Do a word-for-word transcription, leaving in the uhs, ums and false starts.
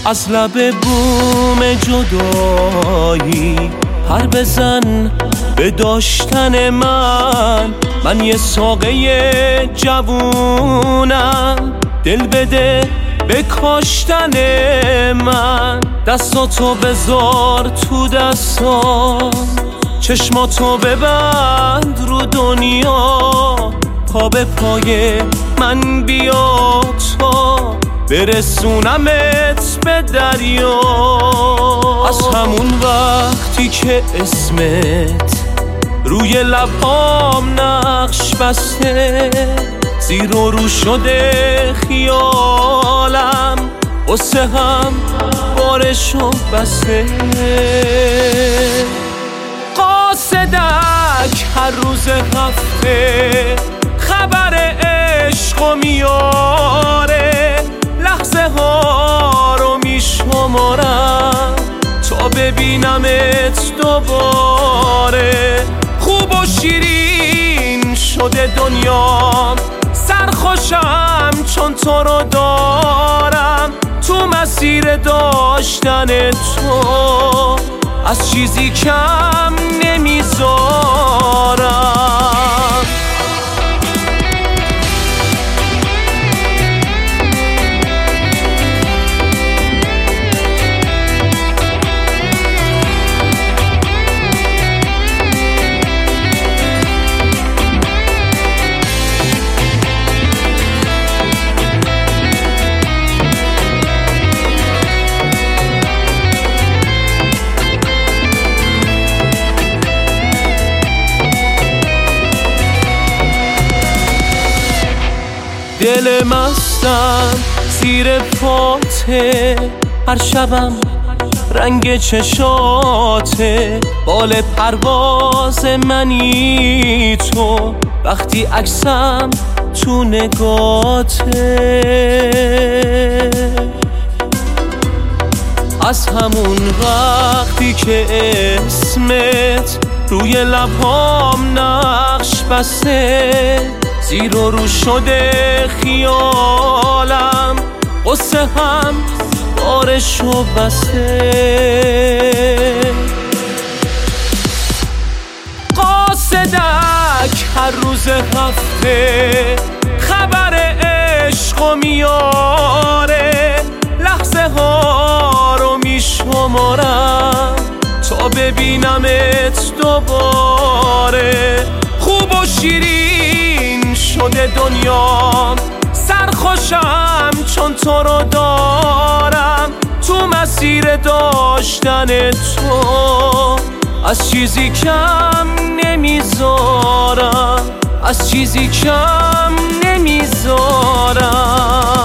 از لب بوم جدایی پر بزن به داشتن من. من یه ساقه جوونم، دل بده به کاشتن من. دستاتو بذار تو دستام، چشماتو ببند رو دنیا. پا به پای من بیا تا برسونمت به دریا. از همون وقتی که اسمت روی لبام نقش بسته، زیر و رو شده خیالم، قصه هم بارشو بسته. قاصدک هر روز هفته خبر عشقو میاره، لحظه ها رو میشمارم تا ببینمت دوباره. خوب و شیرین شده دنیام، سرخوشم چون تو رو دارم. تو مسیر داشتن تو از چیزی کم نمیذارم. دل مستم زیر پاته، هر شبم رنگ چشاته. بال پرواز منی تو، وقتی عکسم تو نگاته. از همون وقتی که اسمت روی لبام نقش بسته، زیر و رو شده خیالم، قصه هم بارشو بسته. قاصدک هر روز هفته خبر عشقو میاره، لحظه ها رو میشمارم تا ببینمت دوباره. خوب و شیرین شده دنیام، سرخوشم چون تو رو دارم. تو مسیر داشتن تو از چیزی کم نمیذارم، از چیزی کم نمیذارم.